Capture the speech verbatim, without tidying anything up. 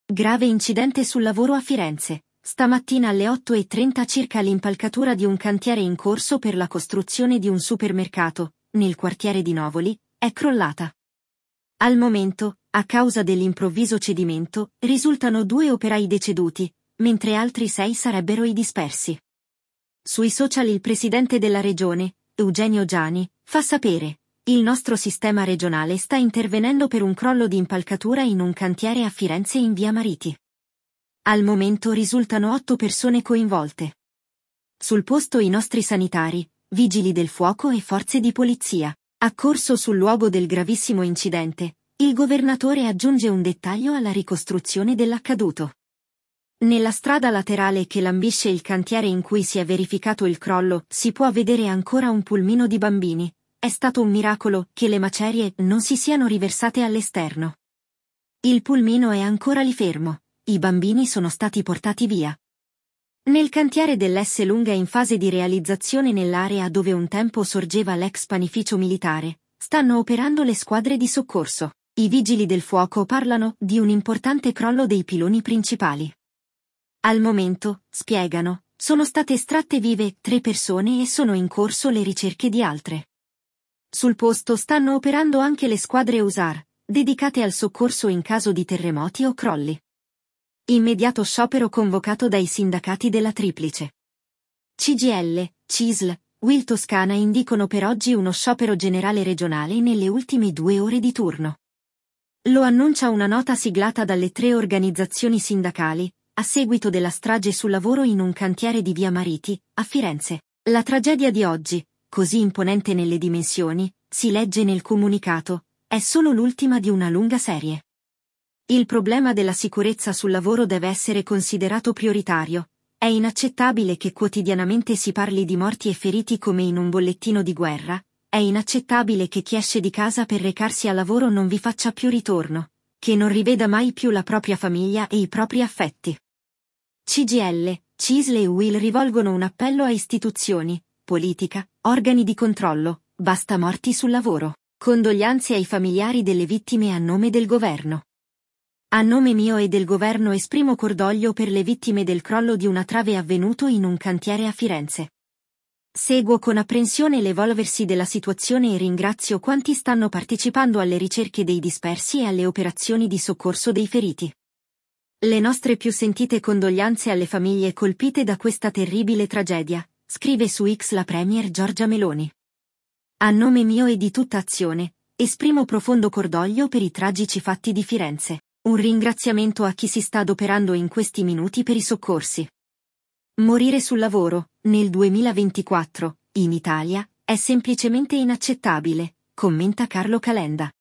Grave incidente sul lavoro a Firenze. Stamattina alle otto e trenta circa l'impalcatura di un cantiere in corso per la costruzione di un supermercato, nel quartiere di Novoli, è crollata. Al momento, a causa dell'improvviso cedimento, risultano due operai deceduti, mentre altri sei sarebbero i dispersi. Sui social il presidente della regione, Eugenio Giani, fa sapere: il nostro sistema regionale sta intervenendo per un crollo di impalcatura in un cantiere a Firenze in via Mariti. Al momento risultano otto persone coinvolte. Sul posto i nostri sanitari, vigili del fuoco e forze di polizia. Accorso sul luogo del gravissimo incidente, il governatore aggiunge un dettaglio alla ricostruzione dell'accaduto. Nella strada laterale che lambisce il cantiere in cui si è verificato il crollo si può vedere ancora un pulmino di bambini. È stato un miracolo che le macerie non si siano riversate all'esterno. Il pulmino è ancora lì fermo, i bambini sono stati portati via. Nel cantiere dell'S Lunga in fase di realizzazione nell'area dove un tempo sorgeva l'ex panificio militare, stanno operando le squadre di soccorso. I vigili del fuoco parlano di un importante crollo dei piloni principali. Al momento, spiegano, sono state estratte vive tre persone e sono in corso le ricerche di altre. Sul posto stanno operando anche le squadre U S A R, dedicate al soccorso in caso di terremoti o crolli. Immediato sciopero convocato dai sindacati della Triplice. C G I L, C I S L, U I L Toscana indicano per oggi uno sciopero generale regionale nelle ultime due ore di turno. Lo annuncia una nota siglata dalle tre organizzazioni sindacali, a seguito della strage sul lavoro in un cantiere di via Mariti, a Firenze. La tragedia di oggi, così imponente nelle dimensioni, si legge nel comunicato, è solo l'ultima di una lunga serie. Il problema della sicurezza sul lavoro deve essere considerato prioritario. È inaccettabile che quotidianamente si parli di morti e feriti come in un bollettino di guerra. È inaccettabile che chi esce di casa per recarsi al lavoro non vi faccia più ritorno, che non riveda mai più la propria famiglia e i propri affetti. C G I L, C I S L e U I L rivolgono un appello a istituzioni, politica, organi di controllo, basta morti sul lavoro. Condoglianze ai familiari delle vittime a nome del governo. A nome mio e del governo esprimo cordoglio per le vittime del crollo di una trave avvenuto in un cantiere a Firenze. Seguo con apprensione l'evolversi della situazione e ringrazio quanti stanno partecipando alle ricerche dei dispersi e alle operazioni di soccorso dei feriti. Le nostre più sentite condoglianze alle famiglie colpite da questa terribile tragedia, scrive su X la Premier Giorgia Meloni. A nome mio e di tutta Azione, esprimo profondo cordoglio per i tragici fatti di Firenze. Un ringraziamento a chi si sta adoperando in questi minuti per i soccorsi. Morire sul lavoro, nel duemilaventiquattro, in Italia, è semplicemente inaccettabile, commenta Carlo Calenda.